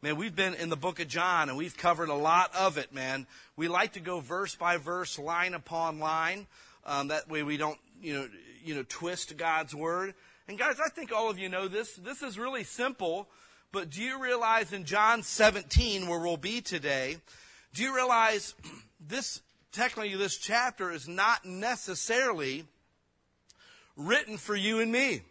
Man, we've been in the book of John, and we've covered a lot of it, man. We like to go verse by verse, line upon line. That way we don't, twist God's word. And guys, I think all of you know this. This is really simple. But do you realize in John 17, where we'll be today, do you realize this chapter is not necessarily written for you and me?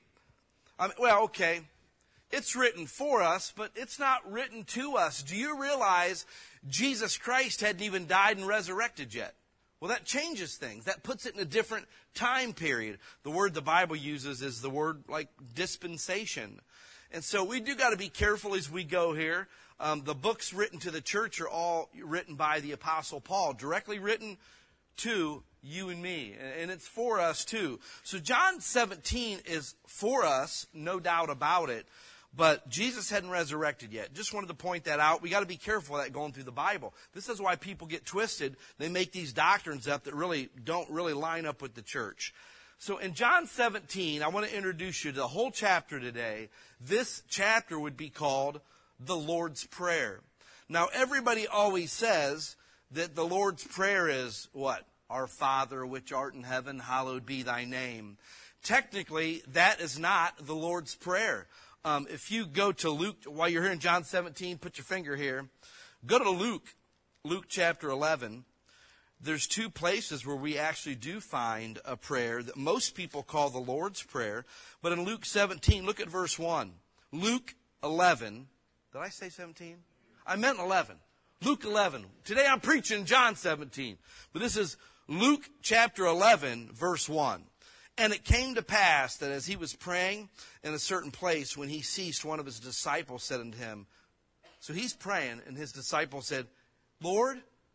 It's written for us, but it's not written to us. Do you realize Jesus Christ hadn't even died and resurrected yet? Well, that changes things. That puts it in a different time period. The word the Bible uses is the word like dispensation. And so we do got to be careful as we go here. The books written to the church are all written by the Apostle Paul, directly written to you and me. And it's for us too. So John 17 is for us, no doubt about it. But Jesus hadn't resurrected yet. Just wanted to point that out. We got to be careful of that going through the Bible. This is why people get twisted. They make these doctrines up that really don't really line up with the church. So in John 17, I want to introduce you to the whole chapter today. This chapter would be called the Lord's Prayer. Now, everybody always says that the Lord's Prayer is what? Our Father, which art in heaven, hallowed be thy name. Technically, that is not the Lord's Prayer. If you go to Luke, while you're here in John 17, put your finger here. Go to Luke chapter 11. There's two places where we actually do find a prayer that most people call the Lord's Prayer. But in Luke 17, look at verse 1. Luke 11. Did I say 17? I meant 11. Luke 11. Today I'm preaching John 17. But this is Luke chapter 11, verse 1. And it came to pass that as he was praying in a certain place, when he ceased, one of his disciples said unto him, so he's praying, and his disciple said, Lord,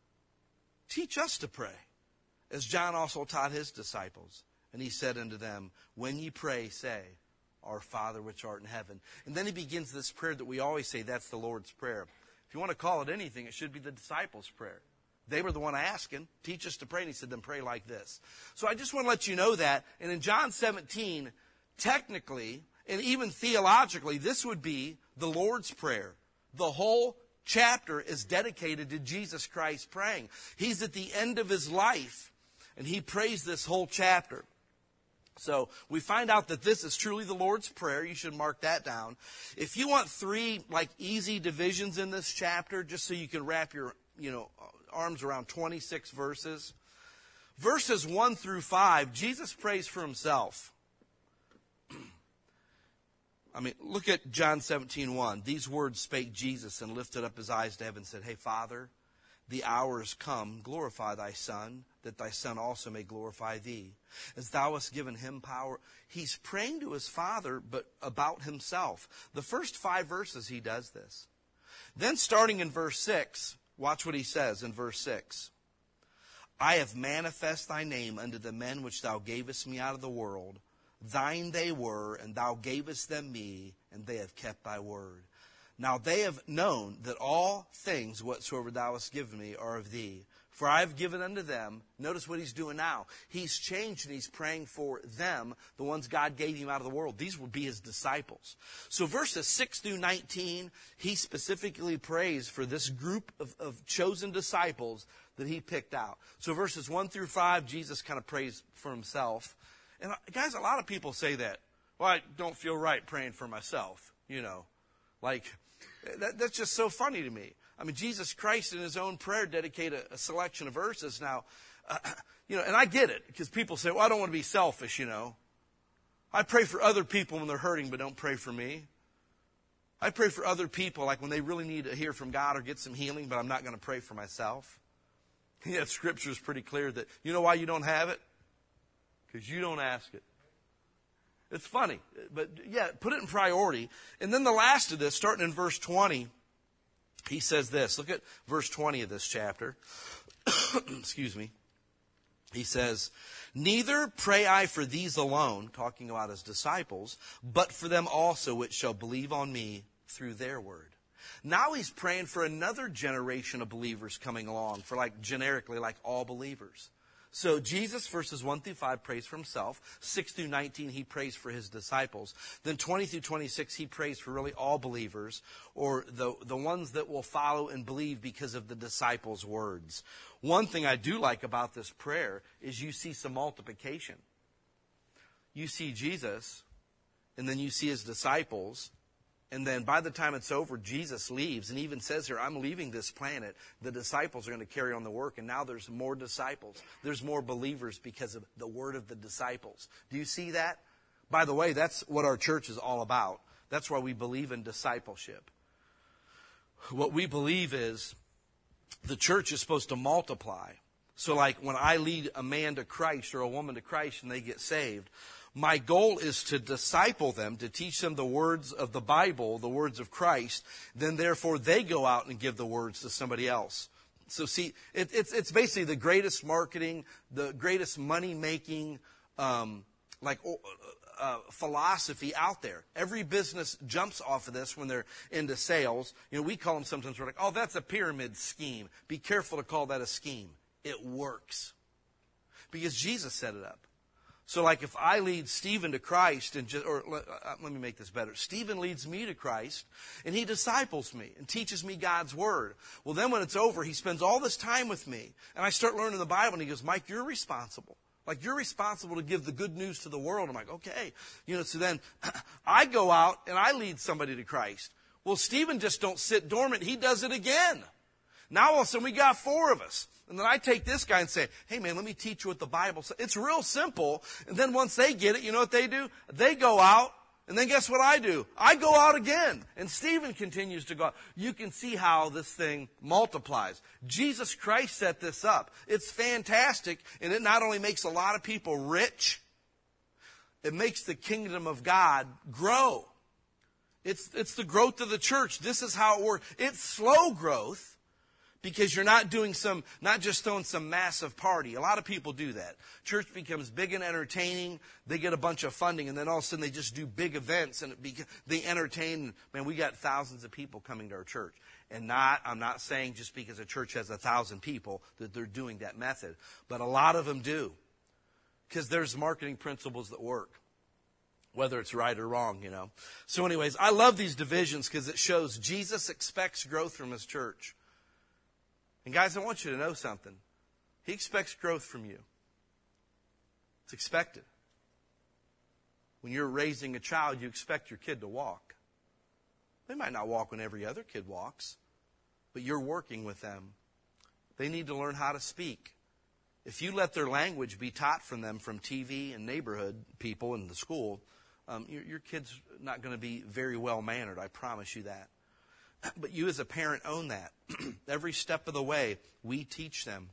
teach us to pray, as John also taught his disciples. And he said unto them, when ye pray, say, Our Father which art in heaven. And then he begins this prayer that we always say, that's the Lord's Prayer. If you want to call it anything, it should be the disciples' prayer. They were the one asking, teach us to pray. And he said, then pray like this. So I just want to let you know that. And in John 17, technically, and even theologically, this would be the Lord's Prayer. The whole chapter is dedicated to Jesus Christ praying. He's at the end of his life, and he prays this whole chapter. So we find out that this is truly the Lord's Prayer. You should mark that down. If you want three easy divisions in this chapter, just so you can wrap your arms around 26 verses. Verses 1 through 5, Jesus prays for himself. Look at John 17:1. These words spake Jesus and lifted up his eyes to heaven and said, Hey, Father, the hour is come. Glorify thy Son, that thy Son also may glorify thee. As thou hast given him power. He's praying to his Father, but about himself. The first 5 verses he does this. Then starting in verse 6, watch what he says in verse 6. I have manifest thy name unto the men which thou gavest me out of the world. Thine they were, and thou gavest them me, and they have kept thy word. Now they have known that all things whatsoever thou hast given me are of thee. For I have given unto them, notice what he's doing now. He's changed and he's praying for them, the ones God gave him out of the world. These will be his disciples. So verses 6 through 19, he specifically prays for this group of chosen disciples that he picked out. So verses 1 through 5, Jesus kind of prays for himself. And guys, a lot of people say that. Well, I don't feel right praying for myself, That's just so funny to me. Jesus Christ in his own prayer dedicated a selection of verses. Now, and I get it, because people say, well, I don't want to be selfish, I pray for other people when they're hurting, but don't pray for me. I pray for other people, like when they really need to hear from God or get some healing, but I'm not going to pray for myself. Yet Scripture is pretty clear that, you know why you don't have it? Because you don't ask it. It's funny, but yeah, put it in priority. And then the last of this, starting in verse 20, he says this. Look at verse 20 of this chapter. Excuse me. He says, neither pray I for these alone, talking about his disciples, but for them also which shall believe on me through their word. Now he's praying for another generation of believers coming along, for generically, all believers. So Jesus, verses 1 through 5, prays for himself. 6 through 19, he prays for his disciples. Then 20 through 26, he prays for really all believers, or the ones that will follow and believe because of the disciples' words. One thing I do like about this prayer is you see some multiplication. You see Jesus, and then you see his disciples, and then by the time it's over, Jesus leaves and even says here, I'm leaving this planet. The disciples are going to carry on the work, and now there's more disciples. There's more believers because of the word of the disciples. Do you see that? By the way, that's what our church is all about. That's why we believe in discipleship. What we believe is the church is supposed to multiply. So like when I lead a man to Christ or a woman to Christ and they get saved, my goal is to disciple them, to teach them the words of the Bible, the words of Christ. Then, therefore, they go out and give the words to somebody else. So, see, it's basically the greatest marketing, the greatest money-making, philosophy out there. Every business jumps off of this when they're into sales. You know, we call them sometimes, we're like, oh, that's a pyramid scheme. Be careful to call that a scheme. It works. Because Jesus set it up. So like if I lead Stephen to Christ, let me make this better. Stephen leads me to Christ, and he disciples me and teaches me God's word. Well, then when it's over, he spends all this time with me, and I start learning the Bible, and he goes, Mike, you're responsible. Like, you're responsible to give the good news to the world. I'm like, okay. You know, so then I go out, and I lead somebody to Christ. Well, Stephen just don't sit dormant. He does it again. Now all of a sudden we got 4 of us. And then I take this guy and say, hey man, let me teach you what the Bible says. It's real simple. And then once they get it, you know what they do? They go out, and then guess what I do? I go out again. And Stephen continues to go out. You can see how this thing multiplies. Jesus Christ set this up. It's fantastic, and it not only makes a lot of people rich, it makes the kingdom of God grow. It's the growth of the church. This is how it works. It's slow growth. Because you're not just throwing some massive party. A lot of people do that. Church becomes big and entertaining. They get a bunch of funding, and then all of a sudden they just do big events, and they entertain. Man, we got thousands of people coming to our church. And I'm not saying just because a church has 1,000 people that they're doing that method. But a lot of them do. Because there's marketing principles that work. Whether it's right or wrong, you know. So anyways, I love these divisions because it shows Jesus expects growth from his church. And guys, I want you to know something. He expects growth from you. It's expected. When you're raising a child, you expect your kid to walk. They might not walk when every other kid walks, but you're working with them. They need to learn how to speak. If you let their language be taught from them from TV and neighborhood people in the school, your kid's not going to be very well mannered. I promise you that. But you as a parent own that. Every step of the way, we teach them.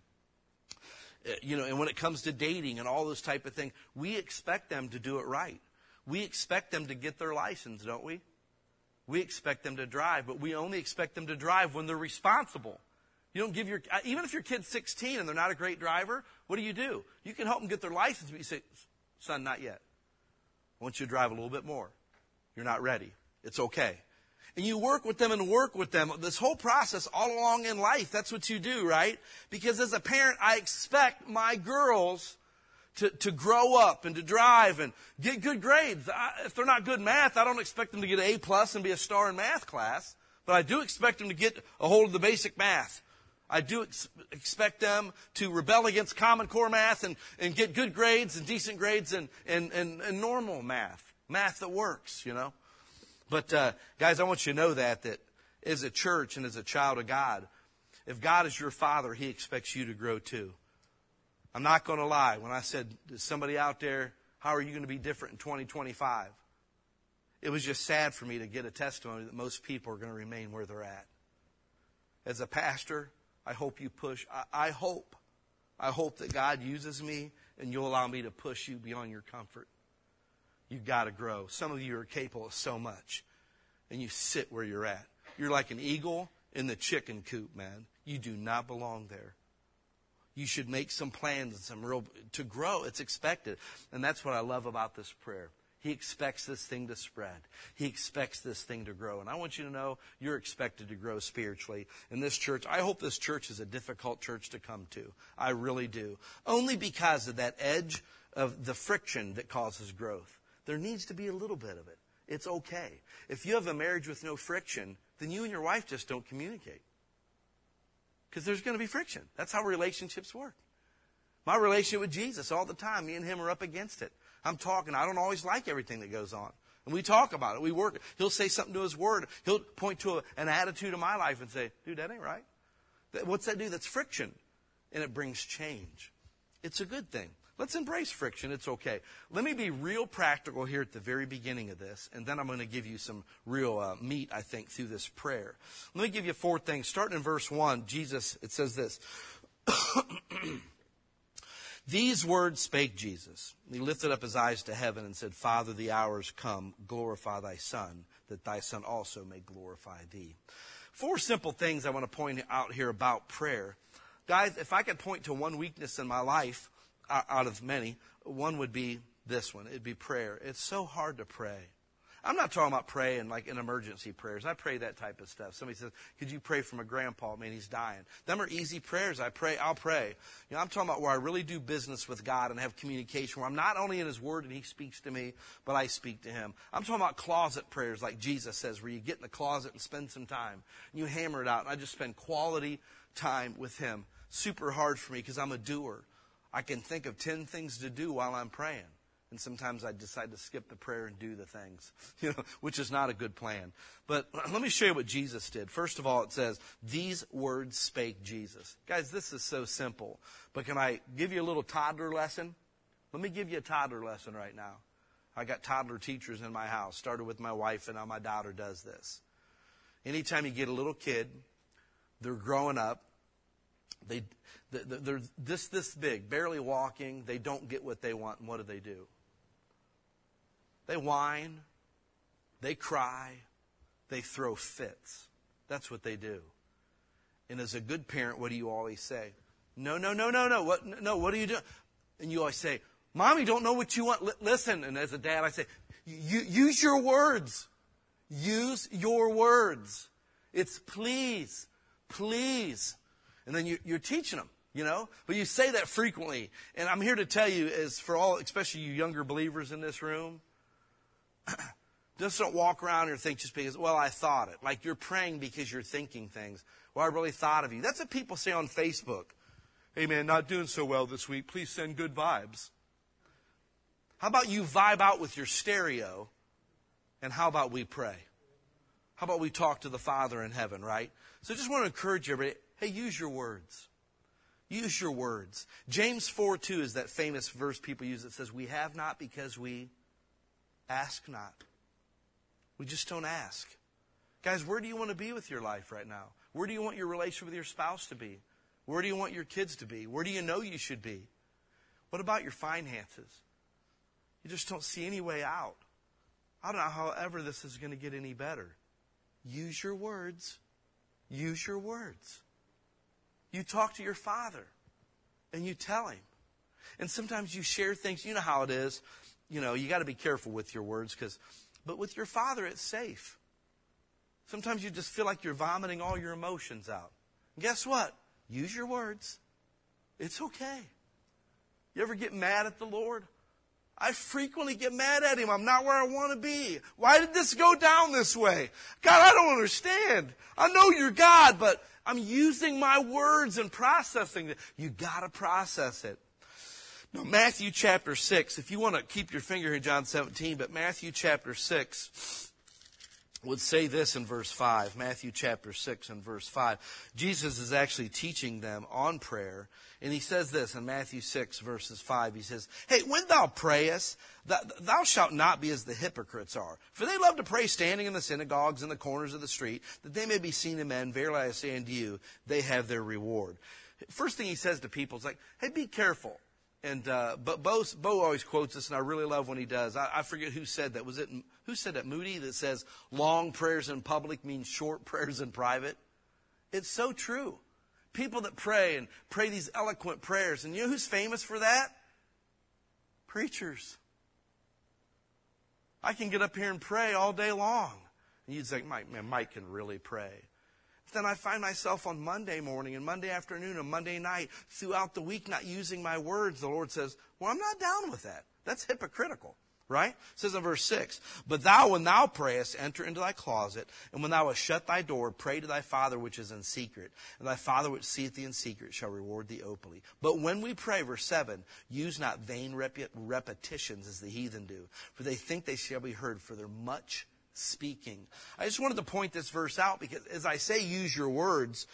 You know, and when it comes to dating and all those type of things, we expect them to do it right. We expect them to get their license, don't we? We expect them to drive, but we only expect them to drive when they're responsible. You don't give even if your kid's 16 and they're not a great driver, what do? You can help them get their license, but you say, son, not yet. I want you to drive a little bit more. You're not ready. It's okay. And you work with them and work with them. This whole process all along in life, that's what you do, right? Because as a parent, I expect my girls to grow up and to drive and get good grades. If they're not good in math, I don't expect them to get an A+ and be a star in math class. But I do expect them to get a hold of the basic math. I do expect them to rebel against Common Core math and get good grades and decent grades in normal math. Math that works, you know. But, guys, I want you to know that as a church and as a child of God, if God is your father, he expects you to grow too. I'm not going to lie. When I said to somebody out there, how are you going to be different in 2025? It was just sad for me to get a testimony that most people are going to remain where they're at. As a pastor, I hope you push. I hope that God uses me and you'll allow me to push you beyond your comfort. You've got to grow. Some of you are capable of so much, and you sit where you're at. You're like an eagle in the chicken coop, man. You do not belong there. You should make some plans and to grow. It's expected. And that's what I love about this prayer. He expects this thing to spread. He expects this thing to grow. And I want you to know you're expected to grow spiritually in this church. I hope this church is a difficult church to come to. I really do. Only because of that edge of the friction that causes growth. There needs to be a little bit of it. It's okay. If you have a marriage with no friction, then you and your wife just don't communicate. Because there's going to be friction. That's how relationships work. My relationship with Jesus, all the time, me and him are up against it. I'm talking. I don't always like everything that goes on. And we talk about it. We work. He'll say something to his word. He'll point to an attitude of my life and say, dude, that ain't right. What's that do? That's friction. And it brings change. It's a good thing. Let's embrace friction. It's okay. Let me be real practical here at the very beginning of this, and then I'm going to give you some real meat, I think, through this prayer. Let me give you 4 things. Starting in verse 1, Jesus, it says this. These words spake Jesus. He lifted up his eyes to heaven and said, Father, the hour is come. Glorify thy Son, that thy Son also may glorify thee. 4 simple things I want to point out here about prayer. Guys, if I could point to one weakness in my life, out of many, one would be this one. It'd be prayer. It's so hard to pray. I'm not talking about praying like in emergency prayers. I pray that type of stuff. Somebody says, could you pray for my grandpa? Man, he's dying. Them are easy prayers. I'll pray. You know, I'm talking about where I really do business with God and have communication, where I'm not only in his word and he speaks to me, but I speak to him. I'm talking about closet prayers like Jesus says, where you get in the closet and spend some time. And you hammer it out. And I just spend quality time with him. Super hard for me because I'm a doer. I can think of 10 things to do while I'm praying. And sometimes I decide to skip the prayer and do the things, which is not a good plan. But let me show you what Jesus did. First of all, it says, these words spake Jesus. Guys, this is so simple. But can I give you a little toddler lesson? Let me give you a toddler lesson right now. I got toddler teachers in my house. Started with my wife, and now my daughter does this. Anytime you get a little kid, they're growing up. They're this big, barely walking. They don't get what they want. And what do? They whine. They cry. They throw fits. That's what they do. And as a good parent, what do you always say? No. What are you doing? And you always say, Mommy, don't know what you want. Listen. And as a dad, I say, use your words. Use your words. It's please. And then you're teaching them, But you say that frequently. And I'm here to tell you, is for all, especially you younger believers in this room, just don't walk around and think just because, I thought it. Like you're praying because you're thinking things. Well, I really thought of you. That's what people say on Facebook. Hey, man, not doing so well this week. Please send good vibes. How about you vibe out with your stereo? And how about we pray? How about we talk to the Father in heaven, right? So I just want to encourage everybody. Hey, use your words. Use your words. James 4:2 is that famous verse people use that says, we have not because we ask not. We just don't ask. Guys, where do you want to be with your life right now? Where do you want your relationship with your spouse to be? Where do you want your kids to be? Where do you know you should be? What about your finances? You just don't see any way out. I don't know however this is going to get any better. Use your words. Use your words. You talk to your Father and you tell him. And sometimes you share things. You know how it is. You got to be careful with your words but with your Father, it's safe. Sometimes you just feel like you're vomiting all your emotions out. And guess what? Use your words. It's okay. You ever get mad at the Lord? I frequently get mad at him. I'm not where I want to be. Why did this go down this way? God, I don't understand. I know you're God, but I'm using my words and processing it. You got to process it. Now, Matthew chapter 6, if you want to keep your finger here in John 17, but Matthew chapter 6 would say this in verse 5. Matthew chapter 6 and verse 5. Jesus is actually teaching them on prayer. And he says this in Matthew 6 verses 5. He says, hey, when thou prayest, thou shalt not be as the hypocrites are. For they love to pray standing in the synagogues and the corners of the street, that they may be seen of men. Verily I say unto you, they have their reward. First thing he says to people is like, hey, be careful. And but Bo always quotes this, and I really love when he does. I forget who said that. Who said that? Moody, that says long prayers in public mean short prayers in private. It's so true. People that pray and pray these eloquent prayers, and you know who's famous for that? Preachers. I can get up here and pray all day long. And you'd say, Mike can really pray. Then I find myself on Monday morning and Monday afternoon and Monday night throughout the week not using my words. The Lord says, well, I'm not down with that. That's hypocritical, right? It says in verse 6, but thou, when thou prayest, enter into thy closet, and when thou hast shut thy door, pray to thy Father which is in secret. And thy Father which seeth thee in secret shall reward thee openly. But when we pray, verse 7, use not vain repetitions as the heathen do, for they think they shall be heard for their much speaking. I just wanted to point this verse out because as I say use your words,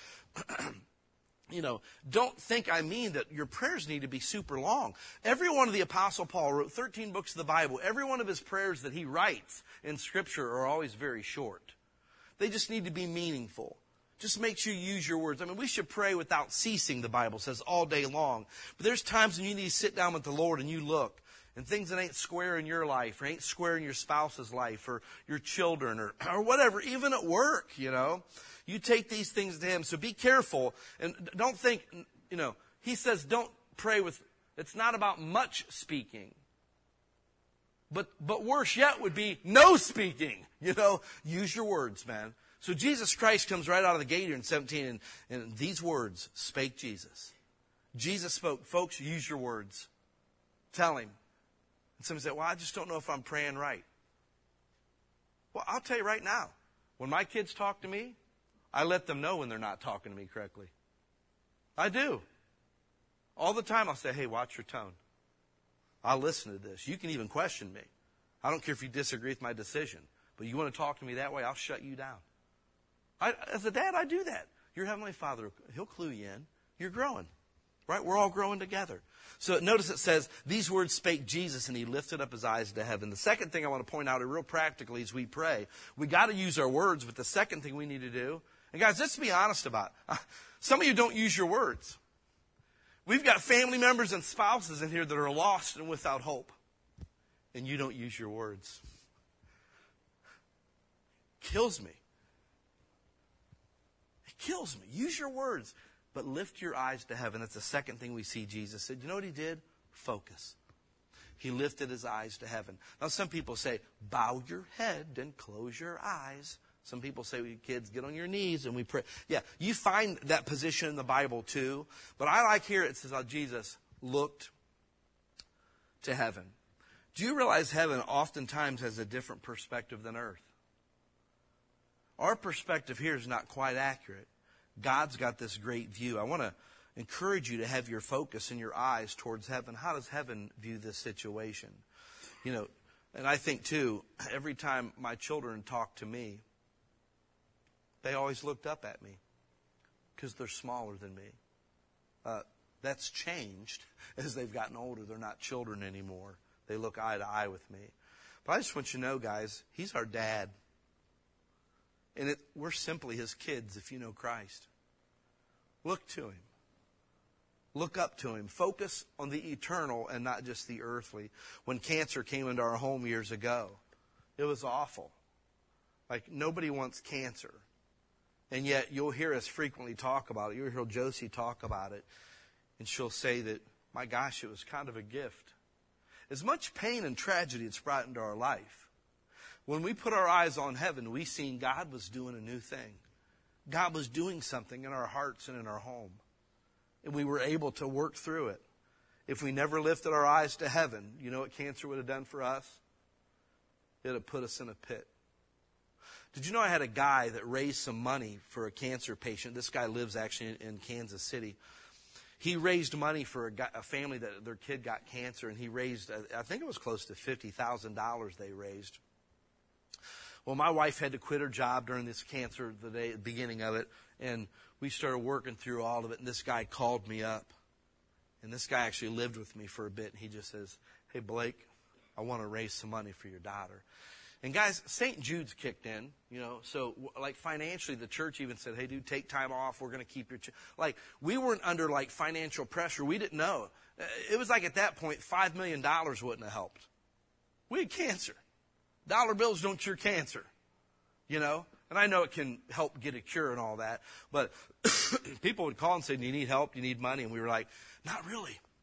don't think I mean that your prayers need to be super long. Every one of the Apostle Paul wrote 13 books of the Bible. Every one of his prayers that he writes in Scripture are always very short. They just need to be meaningful. Just make sure you use your words. I mean, we should pray without ceasing, the Bible says, all day long. But there's times when you need to sit down with the Lord and you look. And things that ain't square in your life, or ain't square in your spouse's life, or your children, or whatever, even at work, You take these things to Him. So be careful. And don't think, He says don't pray with, it's not about much speaking. But worse yet would be no speaking. Use your words, man. So Jesus Christ comes right out of the gate here in 17, and these words spake Jesus. Jesus spoke. Folks, use your words. Tell Him. And somebody said, well, I just don't know if I'm praying right. Well, I'll tell you right now, when my kids talk to me, I let them know when they're not talking to me correctly. I do. All the time I'll say, hey, watch your tone. I'll listen to this. You can even question me. I don't care if you disagree with my decision. But you want to talk to me that way, I'll shut you down. As a dad, I do that. Your Heavenly Father, He'll clue you in. You're growing. Right? We're all growing together. So notice it says, these words spake Jesus, and He lifted up His eyes to heaven. The second thing I want to point out real practically as we pray, we got to use our words, but the second thing we need to do, and guys, let's be honest about it. Some of you don't use your words. We've got family members and spouses in here that are lost and without hope, and you don't use your words. Kills me. It kills me. Use your words. But lift your eyes to heaven. That's the second thing we see Jesus said. You know what He did? Focus. He lifted His eyes to heaven. Now some people say, bow your head and close your eyes. Some people say, well, kids, get on your knees and we pray. Yeah, you find that position in the Bible too. But I like here it says how Jesus looked to heaven. Do you realize heaven oftentimes has a different perspective than earth? Our perspective here is not quite accurate. God's got this great view. I want to encourage you to have your focus and your eyes towards heaven. How does heaven view this situation? And I think too, every time my children talk to me, they always looked up at me because they're smaller than me. That's changed as they've gotten older. They're not children anymore. They look eye to eye with me. But I just want you to know, guys, He's our dad. And we're simply His kids if you know Christ. Look to Him. Look up to Him. Focus on the eternal and not just the earthly. When cancer came into our home years ago, it was awful. Like, nobody wants cancer. And yet, you'll hear us frequently talk about it. You'll hear Josie talk about it. And she'll say that, my gosh, it was kind of a gift. As much pain and tragedy it's brought into our life, when we put our eyes on heaven, we seen God was doing a new thing. God was doing something in our hearts and in our home. And we were able to work through it. If we never lifted our eyes to heaven, you know what cancer would have done for us? It would have put us in a pit. Did you know I had a guy that raised some money for a cancer patient? This guy lives actually in Kansas City. He raised money for a family that their kid got cancer, and he raised, I think it was close to $50,000 they raised. Well, my wife had to quit her job during this cancer, the beginning of it, and we started working through all of it, and this guy called me up. And this guy actually lived with me for a bit, and he just says, hey, Blake, I want to raise some money for your daughter. And guys, St. Jude's kicked in, so like financially the church even said, hey, dude, take time off. We're going to keep your like we weren't under like financial pressure. We didn't know. It was like at that point, $5 million wouldn't have helped. We had cancer. Dollar bills don't cure cancer, And I know it can help get a cure and all that. But people would call and say, do you need help? Do you need money? And we were like, not really.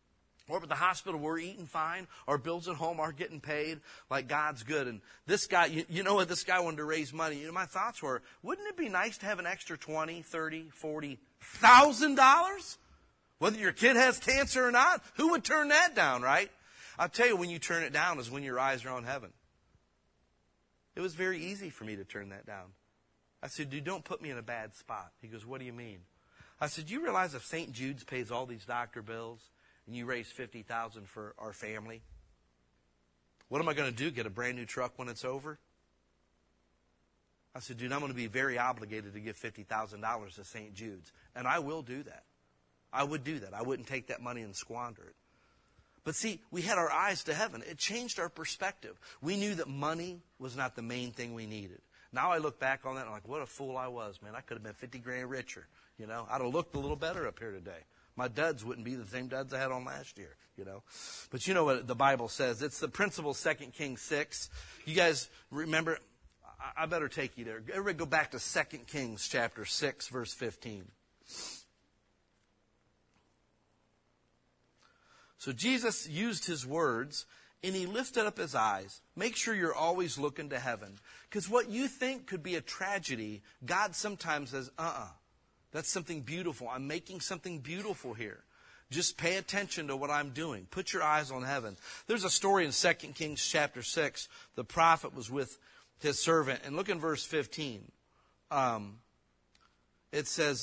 Or at the hospital, we're eating fine. Our bills at home are getting paid. Like God's good. And this guy, you know what? This guy wanted to raise money. You know, my thoughts were, wouldn't it be nice to have an extra $20,000, $30,000, $40,000? Whether your kid has cancer or not, who would turn that down, right? I'll tell you, when you turn it down is when your eyes are on heaven. It was very easy for me to turn that down. I said, dude, don't put me in a bad spot. He goes, what do you mean? I said, you realize if St. Jude's pays all these doctor bills, and you raise $50,000 for our family, what am I going to do? Get a brand new truck when it's over? I said, dude, I'm going to be very obligated to give $50,000 to St. Jude's. And I will do that. I would do that. I wouldn't take that money and squander it. But see, we had our eyes to heaven. It changed our perspective. We knew that money was not the main thing we needed. Now I look back on that and I'm like, what a fool I was, man. I could have been 50 grand richer. You know, I'd have looked a little better up here today. My duds wouldn't be the same duds I had on last year, you know. But you know what the Bible says. It's the principle, 2 Kings 6. You guys remember, I better take you there. Everybody go back to 2 Kings chapter 6, verse 15. So Jesus used his words, and he lifted up his eyes. Make sure you're always looking to heaven. Because what you think could be a tragedy, God sometimes says, that's something beautiful. I'm making something beautiful here. Just pay attention to what I'm doing. Put your eyes on heaven. There's a story in 2 Kings chapter 6. The prophet was with his servant. And look in verse 15. It says,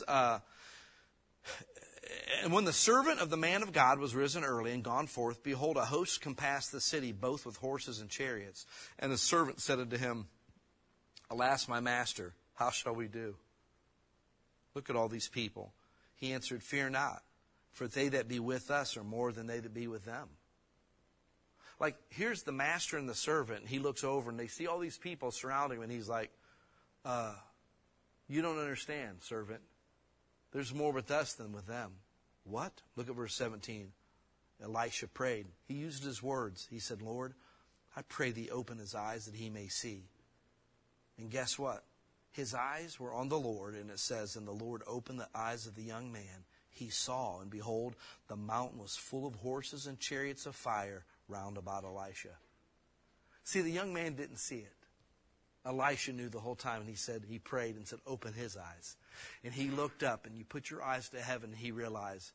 and when the servant of the man of God was risen early and gone forth, behold, a host compassed the city, both with horses and chariots. And the servant said unto him, Alas, my master, how shall we do? Look at all these people. He answered, Fear not, for they that be with us are more than they that be with them. Like, here's the master and the servant. And he looks over and they see all these people surrounding him. And he's like, you don't understand, servant. There's more with us than with them. What? Look at verse 17. Elisha prayed. He used his words. He said, Lord, I pray thee open his eyes that he may see. And guess what? His eyes were on the Lord, and it says, and the Lord opened the eyes of the young man. He saw, and behold, the mountain was full of horses and chariots of fire round about Elisha. See, the young man didn't see it. Elisha knew the whole time, and he prayed and said, open his eyes. And he looked up, and you put your eyes to heaven, and he realized,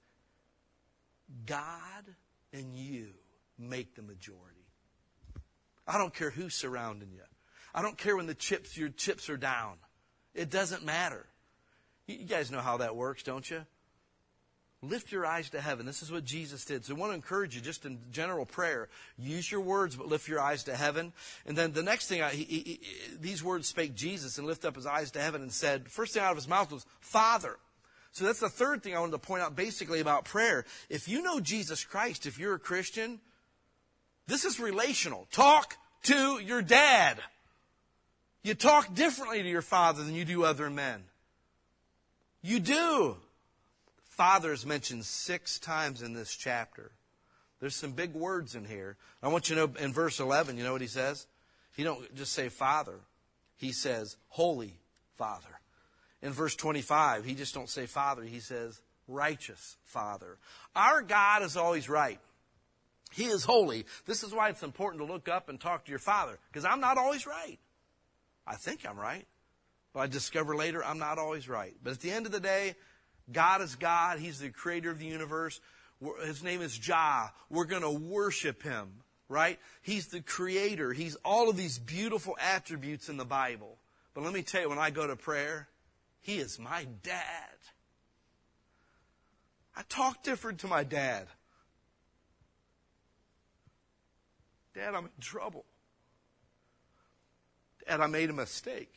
God and you make the majority. I don't care who's surrounding you. I don't care when your chips are down. It doesn't matter. You guys know how that works, don't you? Lift your eyes to heaven. This is what Jesus did. So I want to encourage you just in general prayer. Use your words, but lift your eyes to heaven. And then the next thing, these words spake Jesus and lifted up his eyes to heaven and said, first thing out of his mouth was, Father. So that's the third thing I wanted to point out basically about prayer. If you know Jesus Christ, if you're a Christian, this is relational. Talk to your dad. You talk differently to your father than you do other men. You do. Father is mentioned 6 times in this chapter. There's some big words in here. I want you to know in verse 11, you know what he says? He don't just say Father. He says Holy Father. In verse 25, he just don't say Father. He says Righteous Father. Our God is always right. He is holy. This is why it's important to look up and talk to your Father, because I'm not always right. I think I'm right, but I discover later I'm not always right. But at the end of the day, God is God. He's the creator of the universe. His name is Jah. We're going to worship him, right? He's the creator. He's all of these beautiful attributes in the Bible. But let me tell you, when I go to prayer, he is my dad. I talk different to my dad. Dad, I'm in trouble. Dad, I made a mistake.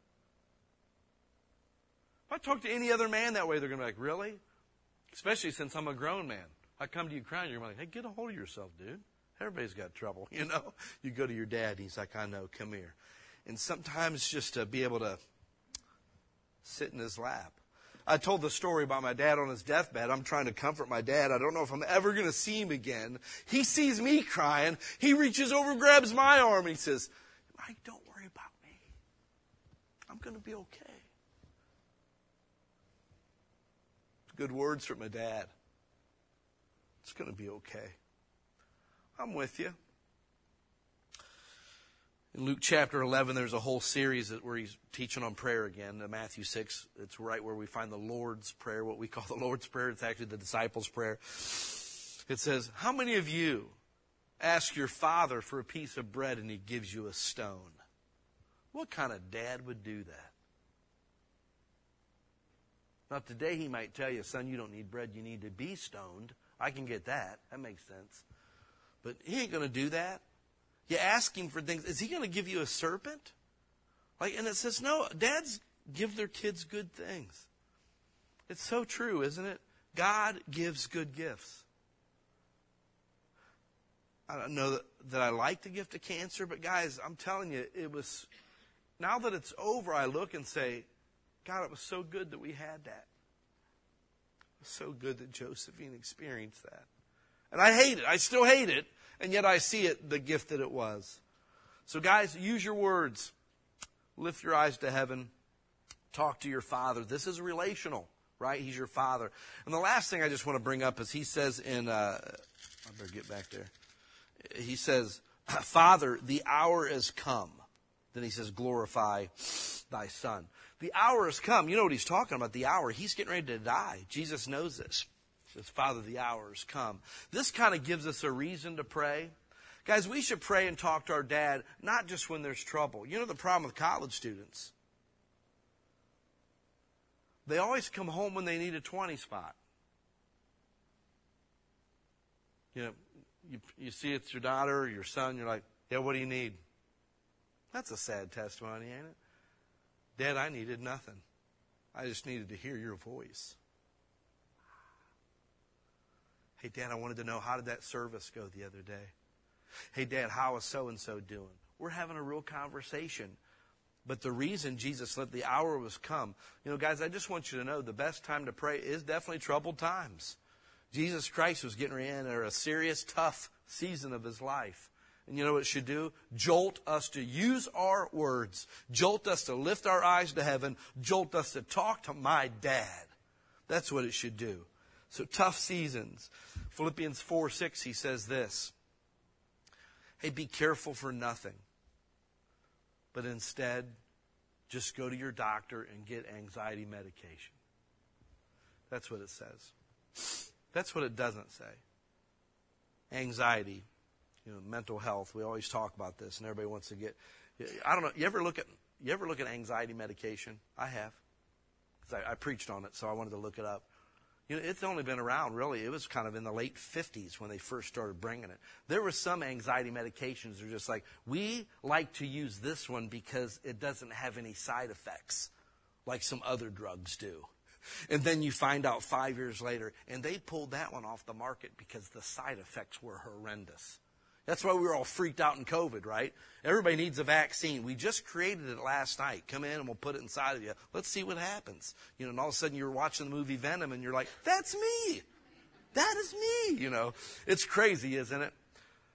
If I talk to any other man that way, they're going to be like, really? Especially since I'm a grown man. I come to you crying, you're like, hey, get a hold of yourself, dude. Everybody's got trouble, you know. You go to your dad, he's like, I know, come here. And sometimes just to be able to sit in his lap. I told the story about my dad on his deathbed. I'm trying to comfort my dad. I don't know if I'm ever going to see him again. He sees me crying. He reaches over, grabs my arm, and he says, Mike, don't worry about me. I'm going to be okay. Good words from my dad. It's going to be okay. I'm with you. In Luke chapter 11, there's a whole series where he's teaching on prayer again. In Matthew 6, it's right where we find the Lord's Prayer, what we call the Lord's Prayer. It's actually the disciples' prayer. It says, how many of you ask your father for a piece of bread and he gives you a stone? What kind of dad would do that? Now, today he might tell you, son, you don't need bread, you need to be stoned. I can get that. That makes sense. But he ain't going to do that. You ask him for things. Is he going to give you a serpent? And it says, no, dads give their kids good things. It's so true, isn't it? God gives good gifts. I don't know that I like the gift of cancer, but guys, I'm telling you, now that it's over, I look and say, God, it was so good that we had that. It was so good that Josephine experienced that. And I hate it. I still hate it. And yet I see it, the gift that it was. So guys, use your words. Lift your eyes to heaven. Talk to your Father. This is relational, right? He's your Father. And the last thing I just want to bring up is he says in, I better get back there. He says, Father, the hour is come. Then he says, glorify thy Son. The hour has come. You know what he's talking about, the hour. He's getting ready to die. Jesus knows this. Says, Father, the hour has come. This kind of gives us a reason to pray. Guys, we should pray and talk to our dad, not just when there's trouble. You know the problem with college students? They always come home when they need a 20 spot. You know, you see it's your daughter or your son, you're like, yeah, what do you need? That's a sad testimony, ain't it? Dad, I needed nothing. I just needed to hear your voice. Hey, Dad, I wanted to know, how did that service go the other day? Hey, Dad, how is so-and-so doing? We're having a real conversation. But the reason Jesus said the hour was come, guys, I just want you to know the best time to pray is definitely troubled times. Jesus Christ was getting in a serious, tough season of his life. And you know what it should do? Jolt us to use our words. Jolt us to lift our eyes to heaven. Jolt us to talk to my dad. That's what it should do. So tough seasons. Philippians 4:6, he says this. Hey, be careful for nothing. But instead, just go to your doctor and get anxiety medication. That's what it says. That's what it doesn't say. Anxiety, mental health. We always talk about this, and everybody wants to get. I don't know. You ever look at anxiety medication? I have. 'Cause I preached on it, so I wanted to look it up. It's only been around, really. It was kind of in the late 50s when they first started bringing it. There were some anxiety medications that are just like, we like to use this one because it doesn't have any side effects like some other drugs do. And then you find out 5 years later, and they pulled that one off the market because the side effects were horrendous. That's why we were all freaked out in COVID, right? Everybody needs a vaccine. We just created it last night. Come in and we'll put it inside of you. Let's see what happens. And all of a sudden you're watching the movie Venom and you're like, that's me. That is me. It's crazy, isn't it?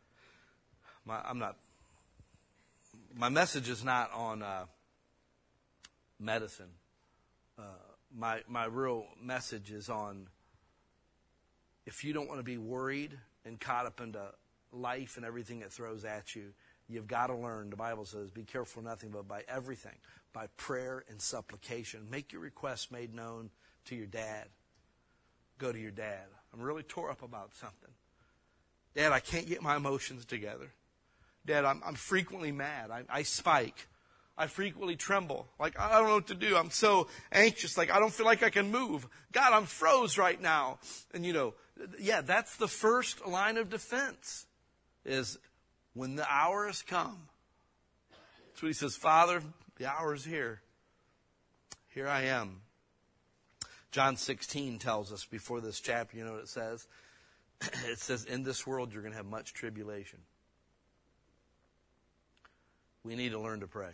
My message is not on medicine. My real message is on, if you don't want to be worried and caught up into life and everything it throws at you, you've got to learn. The Bible says, be careful for nothing, but by everything, by prayer and supplication. Make your requests made known to your dad. Go to your dad. I'm really tore up about something. Dad, I can't get my emotions together. Dad, I'm frequently mad. I spike. I frequently tremble. I don't know what to do. I'm so anxious. I don't feel like I can move. God, I'm froze right now. And that's the first line of defense. Is when the hour has come. That's what he says, Father, the hour is here. Here I am. John 16 tells us before this chapter, you know what it says? It says, in this world you're going to have much tribulation. We need to learn to pray.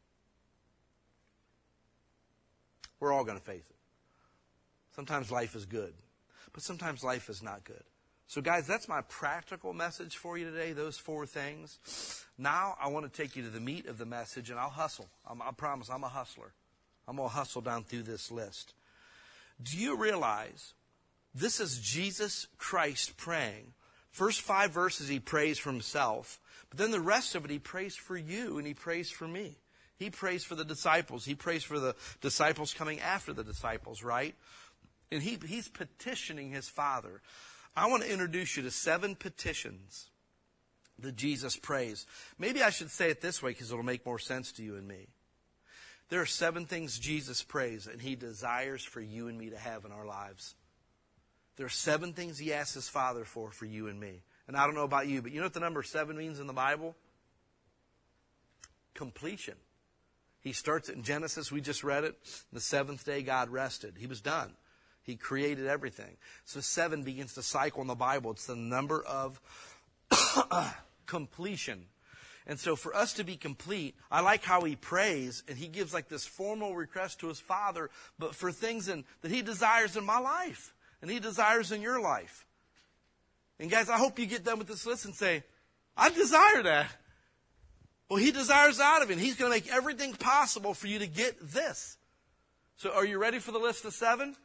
We're all going to face it. Sometimes life is good, but sometimes life is not good. So guys, that's my practical message for you today, those 4 things. Now I want to take you to the meat of the message, and I'll hustle. I promise I'm a hustler. I'm going to hustle down through this list. Do you realize this is Jesus Christ praying First 5 verses he prays for himself, but then the rest of it he prays for you and he prays for me. He prays for the disciples. He prays for the disciples coming after the disciples, right? And he's petitioning his Father. I want to introduce you to 7 petitions that Jesus prays. Maybe I should say it this way because it'll make more sense to you and me. There are 7 things Jesus prays and he desires for you and me to have in our lives. There are 7 things he asks his Father for you and me. And I don't know about you, but you know what the number 7 means in the Bible? Completion. He starts it in Genesis. We just read it. The 7th day God rested. He was done. He created everything. So 7 begins to cycle in the Bible. It's the number of completion. And so for us to be complete, I like how he prays, and he gives like this formal request to his Father, but for things that he desires in my life, and he desires in your life. And guys, I hope you get done with this list and say, I desire that. Well, he desires out of it, and he's going to make everything possible for you to get this. So are you ready for the list of 7?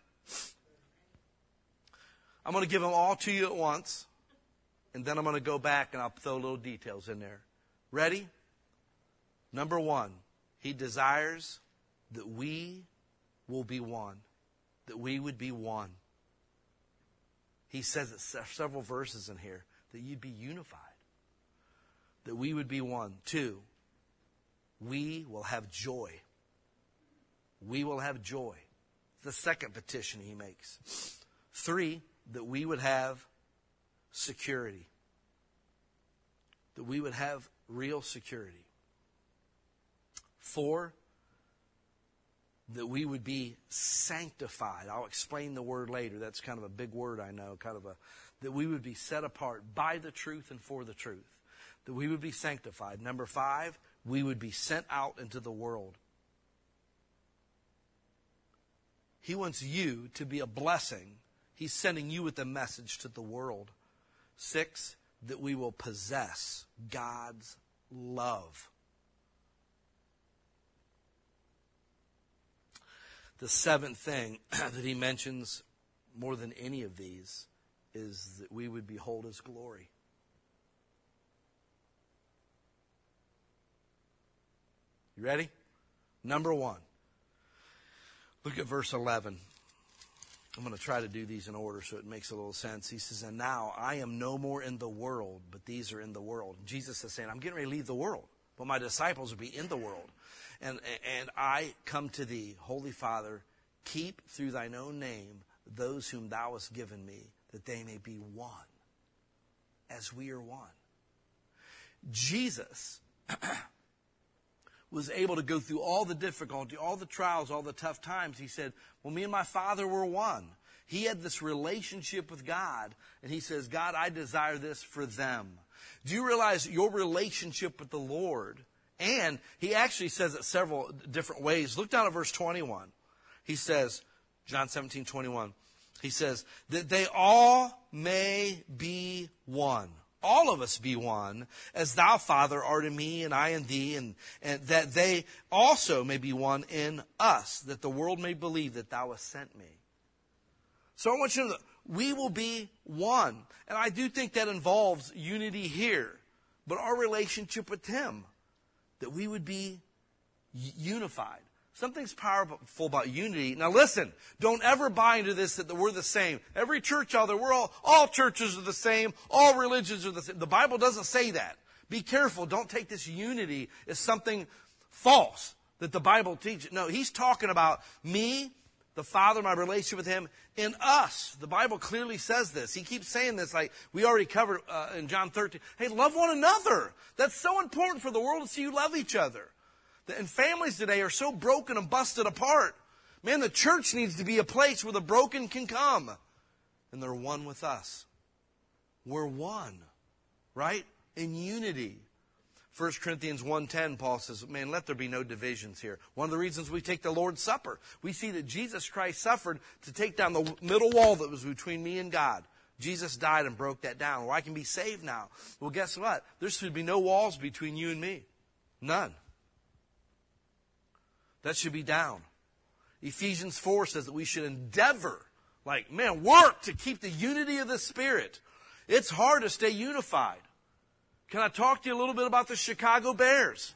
I'm going to give them all to you at once, and then I'm going to go back and I'll throw little details in there. Ready? Number 1, he desires that we will be one, that we would be one. He says it several verses in here, that you'd be unified, that we would be one. 2, we will have joy. We will have joy. The second petition he makes. 3, that we would have security. That we would have real security. 4, that we would be sanctified. I'll explain the word later. That's kind of a big word, I know. That we would be set apart by the truth and for the truth. That we would be sanctified. Number 5, we would be sent out into the world. He wants you to be a blessing. He's sending you with a message to the world. 6, that we will possess God's love. The 7th thing that he mentions more than any of these is that we would behold his glory. You ready? Number 1. Look at verse 11. I'm going to try to do these in order so it makes a little sense. He says, and now I am no more in the world, but these are in the world. And Jesus is saying, I'm getting ready to leave the world, but my disciples will be in the world. And I come to thee, Holy Father, keep through thine own name those whom thou hast given me, that they may be one, as we are one. Jesus was able to go through all the difficulty, all the trials, all the tough times. He said, well, me and my Father were one. He had this relationship with God, and he says, God, I desire this for them. Do you realize your relationship with the Lord? And he actually says it several different ways. Look down at verse 21. He says, John 17:21, he says, that they all may be one. All of us be one, as thou, Father, art in me, and I in thee, and that they also may be one in us, that the world may believe that thou hast sent me. So I want you to know that we will be one. And I do think that involves unity here, but our relationship with him, that we would be unified. Something's powerful about unity. Now listen, don't ever buy into this that we're the same. Every church out there, all churches are the same. All religions are the same. The Bible doesn't say that. Be careful. Don't take this unity as something false that the Bible teaches. No, he's talking about me, the Father, my relationship with him, in us. The Bible clearly says this. He keeps saying this, like we already covered in John 13. Hey, love one another. That's so important for the world to see you love each other. And families today are so broken and busted apart. Man, the church needs to be a place where the broken can come. And they're one with us. We're one, right? In unity. 1 Corinthians 1:10, Paul says, man, let there be no divisions here. One of the reasons we take the Lord's Supper, we see that Jesus Christ suffered to take down the middle wall that was between me and God. Jesus died and broke that down. Well, I can be saved now. Well, guess what? There should be no walls between you and me. None. That should be down. Ephesians 4 says that we should endeavor, work to keep the unity of the Spirit. It's hard to stay unified. Can I talk to you a little bit about the Chicago Bears?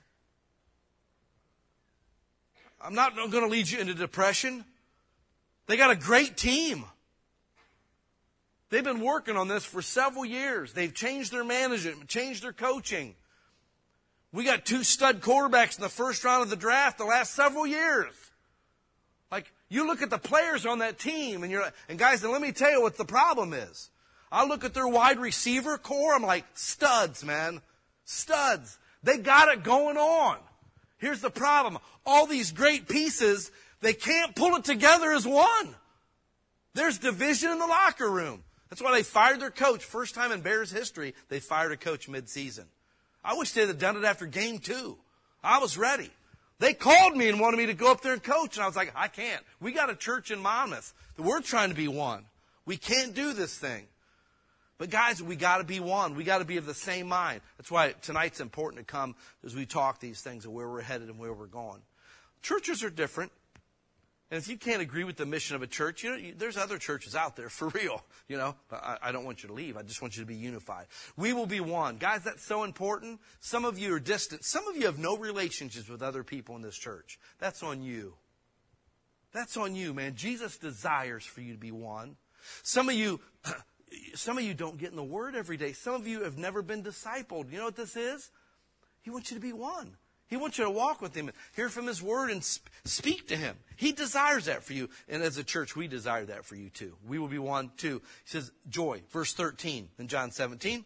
I'm not going to lead you into depression. They got a great team. They've been working on this for several years. They've changed their management, changed their coaching. We got 2 stud quarterbacks in the first round of the draft the last several years. Like, you look at the players on that team, and guys, and let me tell you what the problem is. I look at their wide receiver core, I'm like, studs, man. Studs. They got it going on. Here's the problem. All these great pieces, they can't pull it together as one. There's division in the locker room. That's why they fired their coach. First time in Bears history, they fired a coach mid-season. I wish they'd have done it after game 2. I was ready. They called me and wanted me to go up there and coach, and I was like, I can't. We got a church in Monmouth that we're trying to be one. We can't do this thing. But guys, we got to be one. We got to be of the same mind. That's why tonight's important to come as we talk these things of where we're headed and where we're going. Churches are different. And if you can't agree with the mission of a church, there's other churches out there, for real. But I don't want you to leave. I just want you to be unified. We will be one. Guys, that's so important. Some of you are distant. Some of you have no relationships with other people in this church. That's on you. That's on you, man. Jesus desires for you to be one. Some of you don't get in the Word every day. Some of you have never been discipled. You know what this is? He wants you to be one. He wants you to walk with Him, hear from His Word, and speak to Him. He desires that for you. And as a church, we desire that for you too. We will be one too. He says, joy. Verse 13 in John 17.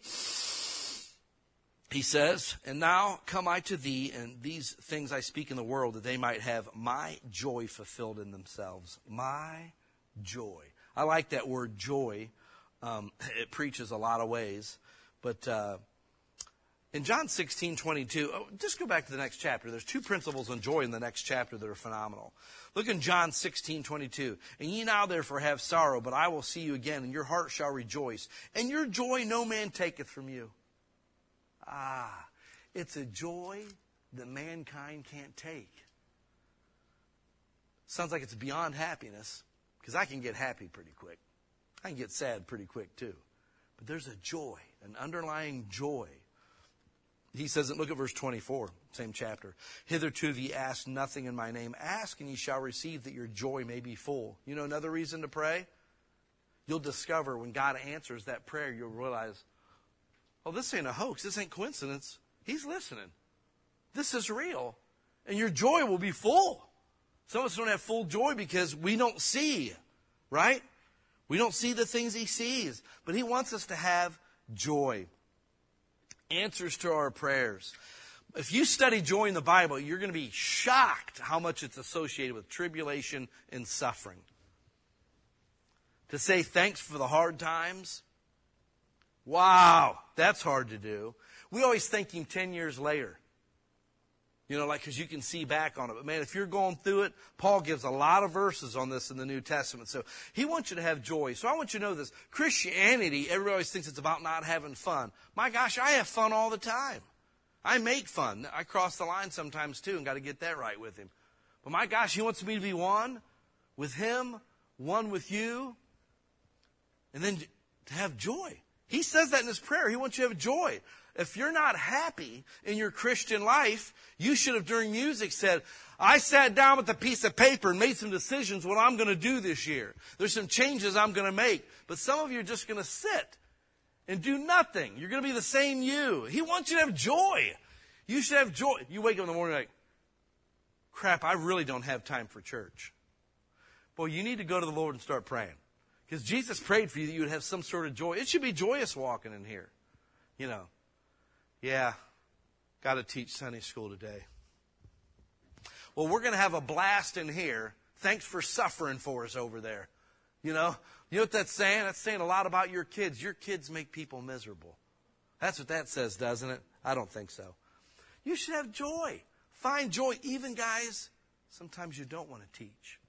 He says, and now come I to thee, and these things I speak in the world, that they might have my joy fulfilled in themselves. My joy. I like that word joy. It preaches a lot of ways. But in John 16:22, just go back to the next chapter. There's 2 principles on joy in the next chapter that are phenomenal. Look in John 16:22. And ye now therefore have sorrow, but I will see you again, and your heart shall rejoice. And your joy no man taketh from you. It's a joy that mankind can't take. Sounds like it's beyond happiness, because I can get happy pretty quick. I can get sad pretty quick too. But there's a joy, an underlying joy. He says, look at verse 24, same chapter. Hitherto ye asked nothing in my name. Ask and ye shall receive, that your joy may be full. You know another reason to pray? You'll discover when God answers that prayer, you'll realize, oh, this ain't a hoax. This ain't coincidence. He's listening. This is real. And your joy will be full. Some of us don't have full joy because we don't see, right? We don't see the things He sees. But He wants us to have joy. Answers to our prayers. If you study joy in the Bible, you're going to be shocked how much it's associated with tribulation and suffering. To say thanks for the hard times, wow, that's hard to do. We always thank Him 10 years later. Because you can see back on it. But man, if you're going through it, Paul gives a lot of verses on this in the New Testament. So he wants you to have joy. So I want you to know this. Christianity, everybody always thinks it's about not having fun. My gosh, I have fun all the time. I make fun. I cross the line sometimes too and got to get that right with Him. But my gosh, He wants me to be one with Him, one with you, and then to have joy. He says that in His prayer. He wants you to have joy. If you're not happy in your Christian life, you should have during music said, I sat down with a piece of paper and made some decisions what I'm going to do this year. There's some changes I'm going to make. But some of you are just going to sit and do nothing. You're going to be the same you. He wants you to have joy. You should have joy. You wake up in the morning like, crap, I really don't have time for church. Boy, you need to go to the Lord and start praying. Because Jesus prayed for you that you would have some sort of joy. It should be joyous walking in here. Yeah, got to teach Sunday school today. Well, we're going to have a blast in here. Thanks for suffering for us over there. You know what that's saying? That's saying a lot about your kids. Your kids make people miserable. That's what that says, doesn't it? I don't think so. You should have joy. Find joy. Even, guys, sometimes you don't want to teach.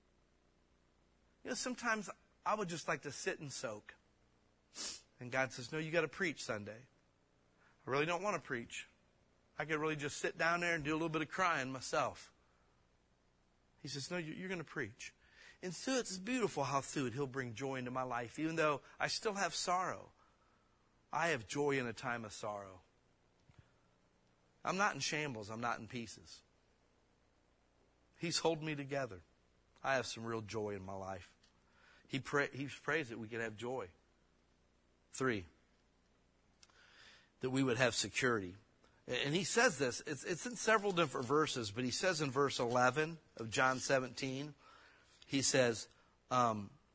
Sometimes I would just like to sit and soak. And God says, no, you got to preach Sunday. I really don't want to preach. I could really just sit down there and do a little bit of crying myself. He says, no, you're going to preach. And through it's beautiful how through it He'll bring joy into my life, even though I still have sorrow. I have joy in a time of sorrow. I'm not in shambles. I'm not in pieces. He's holding me together. I have some real joy in my life. He prays that we could have joy. 3, that we would have security. And he says this, it's in several different verses, but he says in verse 11 of John 17, he says, I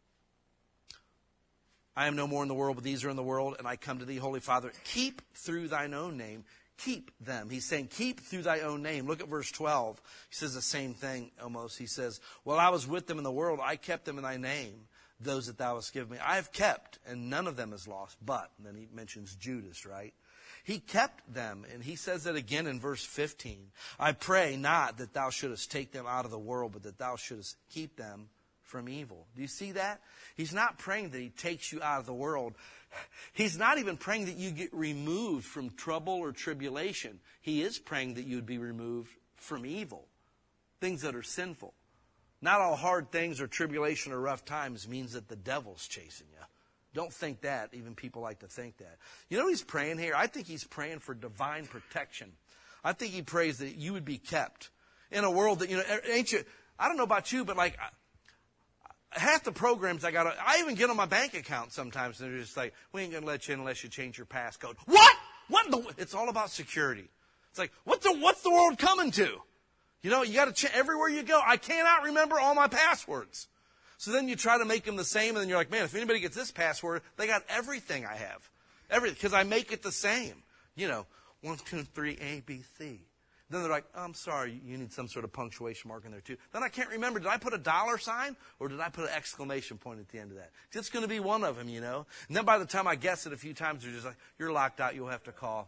am no more in the world, but these are in the world, and I come to thee, Holy Father. Keep through thine own name. Keep them. He's saying, keep through thy own name. Look at verse 12. He says the same thing almost. He says, while I was with them in the world, I kept them in thy name, those that thou hast given me. I have kept, and none of them is lost. But, and then he mentions Judas, right? He kept them, and he says that again in verse 15. I pray not that thou shouldest take them out of the world, but that thou shouldest keep them from evil. Do you see that? He's not praying that he takes you out of the world. He's not even praying that you get removed from trouble or tribulation. He is praying that you would be removed from evil, things that are sinful. Not all hard things or tribulation or rough times means that the devil's chasing you. Don't think that. Even people like to think that. You know what he's praying here? I think he's praying for divine protection. I think he prays that you would be kept in a world that, I don't know about you, but like half the programs I even get on my bank account sometimes, and they're just like, we ain't going to let you in unless you change your passcode. What? It's all about security. It's like, what's the world coming to? You got to check everywhere you go. I cannot remember all my passwords. So then you try to make them the same, and then you're like, man, if anybody gets this password, they got everything I have. Everything, because I make it the same. 1, 2, 3, A, B, C. Then they're like, I'm sorry, you need some sort of punctuation mark in there too. Then I can't remember, did I put a $sign or did I put an exclamation point at the end of that? It's going to be one of them, And then by the time I guess it a few times, they're just like, you're locked out, you'll have to call.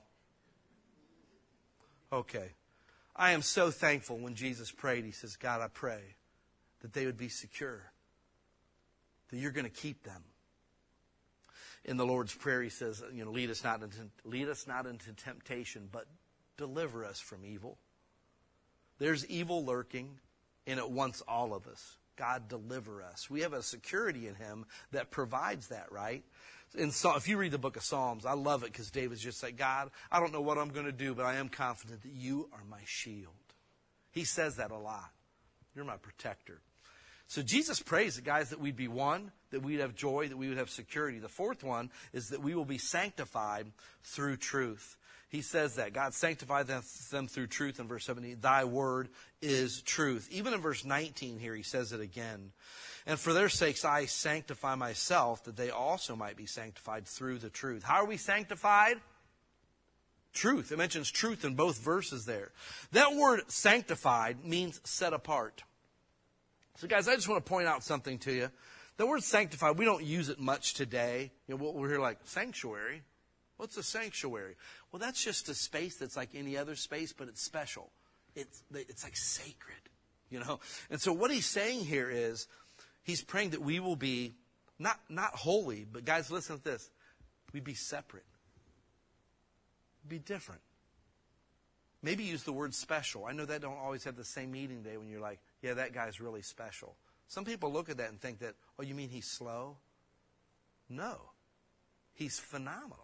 Okay. I am so thankful when Jesus prayed, he says, God, I pray that they would be secure, that you're going to keep them. In the Lord's Prayer, he says, lead us not into temptation, but deliver us from evil. There's evil lurking, and it wants all of us. God, deliver us. We have a security in him that provides that, right? If you read the book of Psalms, I love it because David's just like, God, I don't know what I'm going to do, but I am confident that you are my shield. He says that a lot. You're my protector. So Jesus prays, guys, that we'd be one, that we'd have joy, that we would have security. The fourth one is that we will be sanctified through truth. He says that. God sanctified them through truth in verse 17. Thy word is truth. Even in verse 19 here, he says it again. And for their sakes I sanctify myself, that they also might be sanctified through the truth. How are we sanctified? Truth. It mentions truth in both verses there. That word sanctified means set apart. So guys, I just want to point out something to you. The word sanctified, we don't use it much today. We're here like, sanctuary? What's a sanctuary? Well, that's just a space that's like any other space, but it's special. It's like sacred, And so what he's saying here is, he's praying that we will be not holy, but guys, listen to this. We'd be separate. Be different. Maybe use the word special. I know that don't always have the same meaning today when you're like, yeah, that guy's really special. Some people look at that and think that, oh, you mean he's slow? No. He's phenomenal.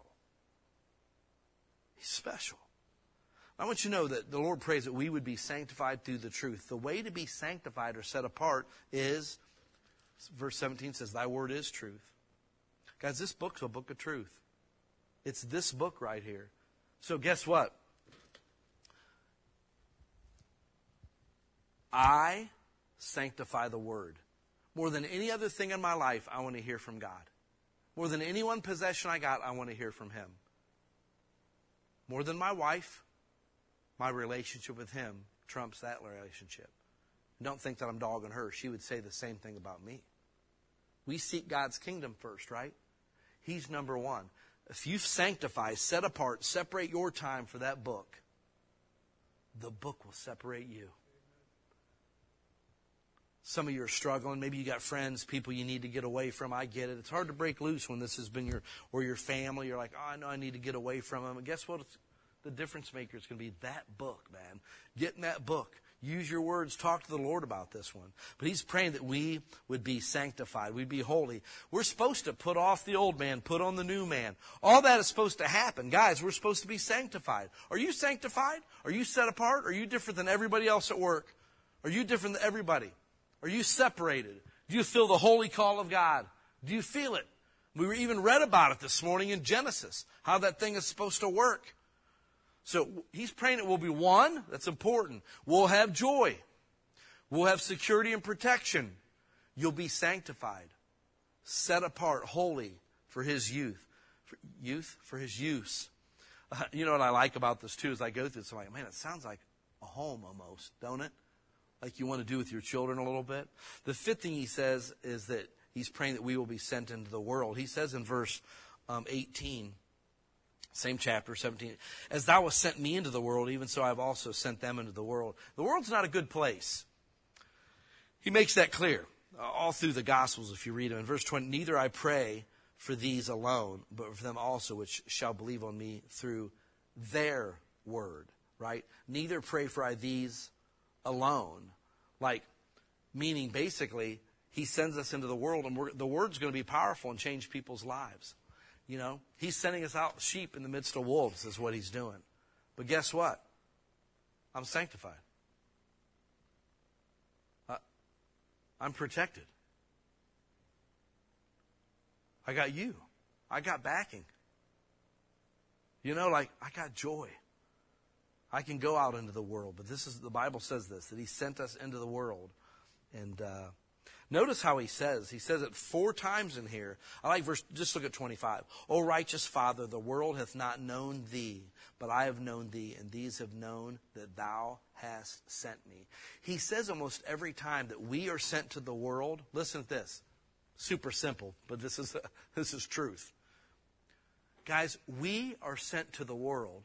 He's special. I want you to know that the Lord prays that we would be sanctified through the truth. The way to be sanctified or set apart is, verse 17 says, thy word is truth. Guys, this book's a book of truth. It's this book right here. So guess what? I sanctify the word. More than any other thing in my life, I want to hear from God. More than any one possession I got, I want to hear from him. More than my wife, my relationship with him trumps that relationship. Don't think that I'm dogging her. She would say the same thing about me. We seek God's kingdom first, right? He's number one. If you sanctify, set apart, separate your time for that book, the book will separate you. Some of you are struggling. Maybe you got friends, people you need to get away from. I get it. It's hard to break loose when this has been your family. You're like, oh, I know I need to get away from them. And guess what? The difference maker is going to be that book, man. Get in that book. Use your words. Talk to the Lord about this one. But he's praying that we would be sanctified. We'd be holy. We're supposed to put off the old man, put on the new man. All that is supposed to happen. Guys, we're supposed to be sanctified. Are you sanctified? Are you set apart? Are you different than everybody else at work? Are you different than everybody? Are you separated? Do you feel the holy call of God? Do you feel it? We were even read about it this morning in Genesis, how that thing is supposed to work. So he's praying it will be one. That's important. We'll have joy. We'll have security and protection. You'll be sanctified, set apart, holy for his youth. For his use. You know what I like about this too, as I go through this, I'm like, man, it sounds like a home almost, don't it? Like you want to do with your children a little bit. The fifth thing he says is that he's praying that we will be sent into the world. He says in verse 18, same chapter, 17, as thou hast sent me into the world, even so I've also sent them into the world. The world's not a good place. He makes that clear all through the Gospels if you read them. In verse 20, neither I pray for these alone, but for them also which shall believe on me through their word, right? Neither pray for I these alone, like meaning basically he sends us into the world and the word's going to be powerful and change people's lives. You know, he's sending us out sheep in the midst of wolves is what he's doing. But guess what? I'm sanctified. I'm protected. I got you. I got backing. You know, like I got joy. I can go out into the world. But the Bible says this, that he sent us into the world. And notice how he says it 4 times in here. I like just look at 25. O righteous Father, the world hath not known thee, but I have known thee, and these have known that thou hast sent me. He says almost every time that we are sent to the world. Listen to this. Super simple, but this is truth. Guys, we are sent to the world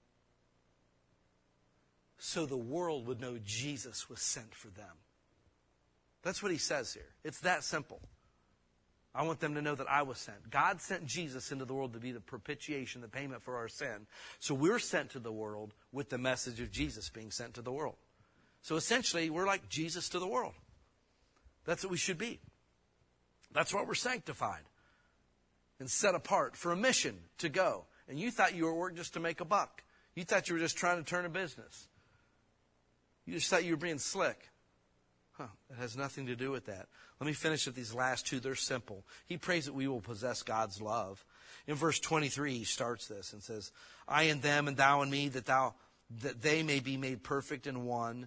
so the world would know Jesus was sent for them. That's what he says here. It's that simple. I want them to know that I was sent. God sent Jesus into the world to be the propitiation, the payment for our sin. So we're sent to the world with the message of Jesus being sent to the world. So essentially, we're like Jesus to the world. That's what we should be. That's why we're sanctified and set apart for a mission to go. And you thought you were at work just to make a buck. You thought you were just trying to turn a business. You just thought you were being slick. It has nothing to do with that. Let me finish with these last 2. They're simple. He prays that we will possess God's love. In verse 23, he starts this and says, I and them and thou and me, that they may be made perfect in one,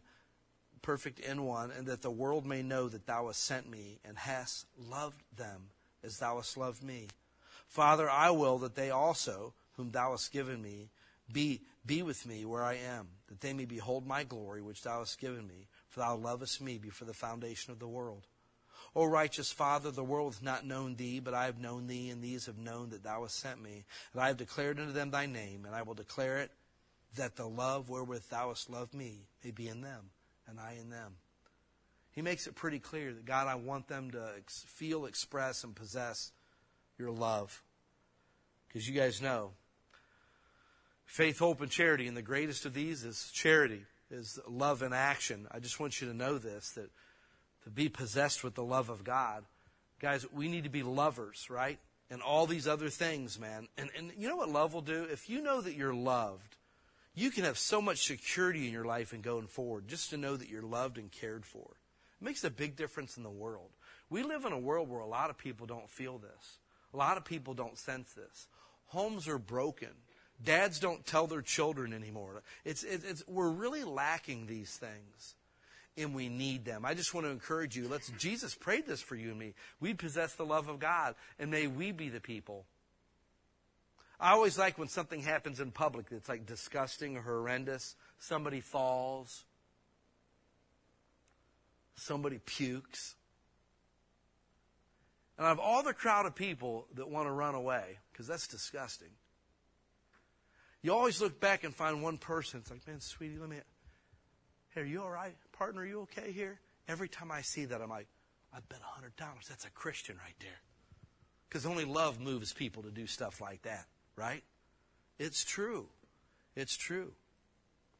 and that the world may know that thou hast sent me and hast loved them as thou hast loved me. Father, I will that they also, whom thou hast given me, be with me where I am, that they may behold my glory which thou hast given me. For thou lovest me before the foundation of the world. O righteous Father, the world hath not known thee, but I have known thee, and these have known that thou hast sent me. And I have declared unto them thy name, and I will declare it, that the love wherewith thou hast loved me may be in them, and I in them. He makes it pretty clear that, God, I want them to feel, express, and possess your love. Because you guys know, faith, hope, and charity, and the greatest of these is charity. Is love in action. I just want you to know this, that to be possessed with the love of God, guys, we need to be lovers, right? And all these other things, man. And you know what love will do? If you know that you're loved, you can have so much security in your life and going forward, just to know that you're loved and cared for. It makes a big difference in the world. We live in a world where a lot of people don't feel this. A lot of people don't sense this. Homes are broken. Dads don't tell their children anymore. We're really lacking these things, and we need them. I just want to encourage you. Jesus prayed this for you and me. We possess the love of God, and may we be the people. I always like when something happens in public that's like disgusting or horrendous. Somebody falls. Somebody pukes. And out of all the crowd of people that want to run away, because that's disgusting, you always look back and find one person. It's like, man, sweetie, hey, are you all right? Partner, are you okay here? Every time I see that, I'm like, I bet $100. That's a Christian right there. Because only love moves people to do stuff like that, right? It's true. It's true.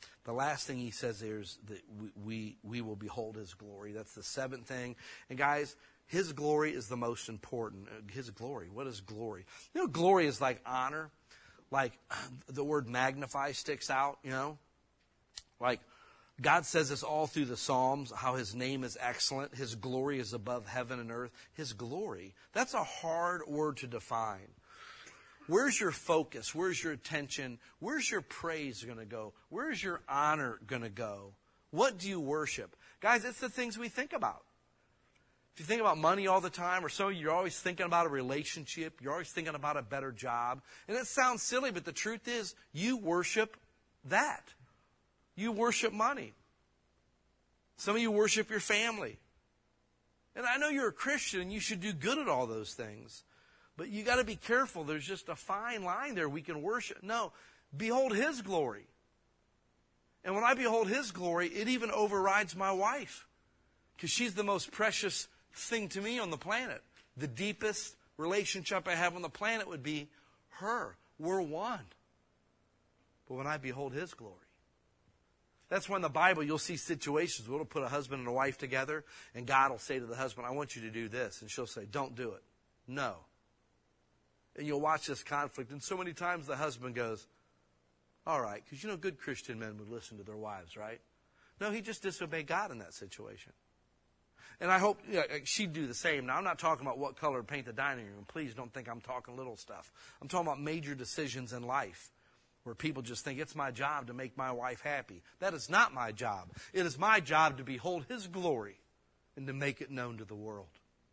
The last thing he says there is that we will behold his glory. That's the seventh thing. And guys, his glory is the most important. His glory. What is glory? You know, glory is like honor. Like the word magnify sticks out, you know. Like God says this all through the Psalms, how his name is excellent. His glory is above heaven and earth. His glory. That's a hard word to define. Where's your focus? Where's your attention? Where's your praise going to go? Where's your honor going to go? What do you worship? Guys, it's the things we think about. If you think about money all the time, or so you're always thinking about a relationship, you're always thinking about a better job. And it sounds silly, but the truth is, you worship that. You worship money. Some of you worship your family. And I know you're a Christian and you should do good at all those things. But you got to be careful. There's just a fine line there. We can worship. No, behold his glory. And when I behold his glory, it even overrides my wife. Because she's the most precious thing to me on the planet. The deepest relationship I have on the planet would be her. We're one. But when I behold his glory, that's when in the Bible you'll see situations where it'll put a husband and a wife together, and God will say to the husband, I want you to do this. And she'll say, don't do it. No. And you'll watch this conflict, and so many times the husband goes, all right, because you know good Christian men would listen to their wives, right? No, he just disobeyed God in that situation. And I hope she'd do the same. Now, I'm not talking about what color to paint the dining room. Please don't think I'm talking little stuff. I'm talking about major decisions in life where people just think it's my job to make my wife happy. That is not my job. It is my job to behold his glory and to make it known to the world.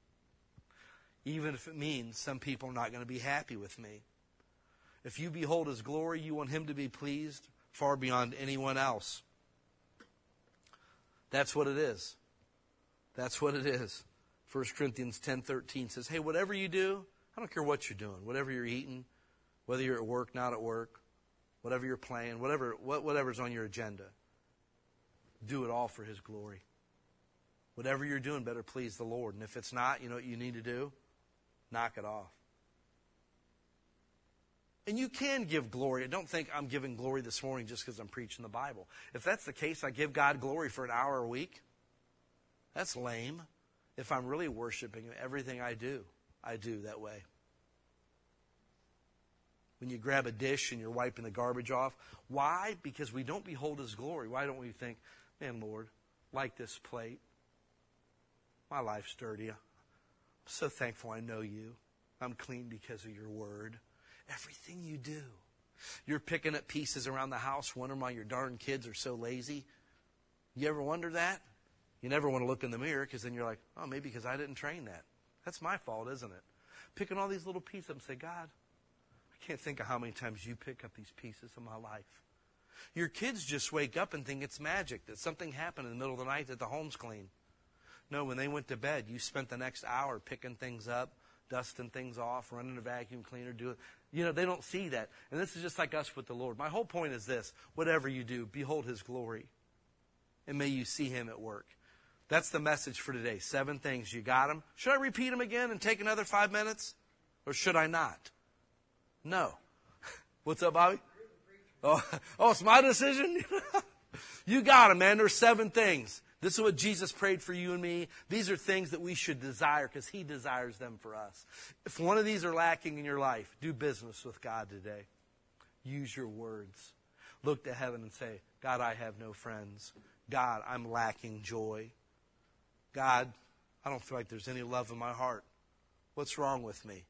Even if it means some people are not going to be happy with me. If you behold his glory, you want him to be pleased far beyond anyone else. That's what it is. That's what it is. 1 Corinthians 10:13 says, hey, whatever you do, I don't care what you're doing, whatever you're eating, whether you're at work, not at work, whatever you're playing, whatever's on your agenda, do it all for his glory. Whatever you're doing better please the Lord. And if it's not, you know what you need to do? Knock it off. And you can give glory. Don't think I'm giving glory this morning just because I'm preaching the Bible. If that's the case, I give God glory for an hour a week. That's lame. If I'm really worshiping him, everything I do that way. When you grab a dish and you're wiping the garbage off. Why? Because we don't behold his glory. Why don't we think, man, Lord, like this plate. My life's dirty. I'm so thankful I know you. I'm clean because of your word. Everything you do. You're picking up pieces around the house, wondering why your darn kids are so lazy. You ever wonder that? You never want to look in the mirror because then you're like, oh, maybe because I didn't train that. That's my fault, isn't it? Picking all these little pieces up and say, God, I can't think of how many times you pick up these pieces in my life. Your kids just wake up and think it's magic, that something happened in the middle of the night that the home's clean. No, when they went to bed, you spent the next hour picking things up, dusting things off, running a vacuum cleaner, they don't see that. And this is just like us with the Lord. My whole point is this: whatever you do, behold his glory. And may you see him at work. That's the message for today. 7 things. You got them? Should I repeat them again and take another 5 minutes? Or should I not? No. What's up, Bobby? Oh, it's my decision? You got them, man. There's 7 things. This is what Jesus prayed for you and me. These are things that we should desire because he desires them for us. If one of these are lacking in your life, do business with God today. Use your words. Look to heaven and say, God, I have no friends. God, I'm lacking joy. God, I don't feel like there's any love in my heart. What's wrong with me?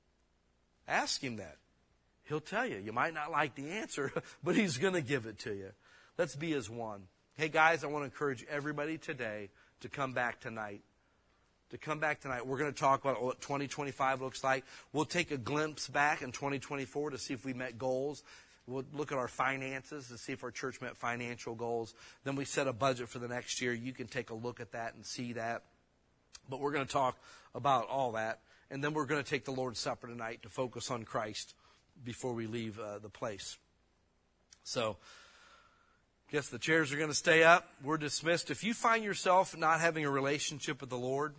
Ask him that. He'll tell you. You might not like the answer, but he's going to give it to you. Let's be as one. Hey, guys, I want to encourage everybody today to come back tonight. We're going to talk about what 2025 looks like. We'll take a glimpse back in 2024 to see if we met goals. We'll look at our finances to see if our church met financial goals. Then we set a budget for the next year. You can take a look at that and see that. But we're going to talk about all that. And then we're going to take the Lord's Supper tonight to focus on Christ before we leave the place. So, guess the chairs are going to stay up. We're dismissed. If you find yourself not having a relationship with the Lord,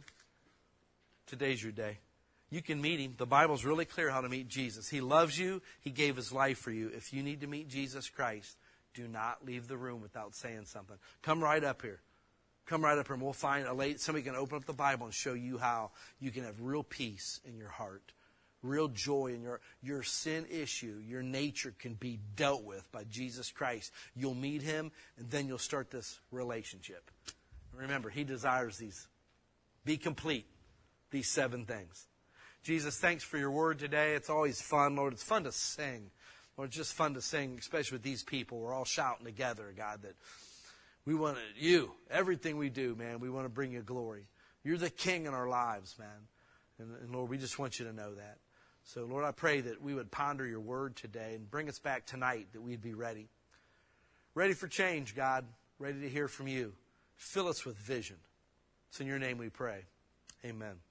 today's your day. You can meet him. The Bible's really clear how to meet Jesus. He loves you. He gave his life for you. If you need to meet Jesus Christ, do not leave the room without saying something. Come right up here. Come right up here and we'll find somebody can open up the Bible and show you how you can have real peace in your heart, real joy in your sin issue. Your nature can be dealt with by Jesus Christ. You'll meet him and then you'll start this relationship. Remember, he desires these. Be complete, these 7 things. Jesus, thanks for your word today. It's always fun, Lord. It's fun to sing. Lord, it's just fun to sing, especially with these people. We're all shouting together, God, that we want you, everything we do, man, we want to bring you glory. You're the king in our lives, man. And Lord, we just want you to know that. So, Lord, I pray that we would ponder your word today and bring us back tonight, that we'd be ready. Ready for change, God. Ready to hear from you. Fill us with vision. It's in your name we pray. Amen.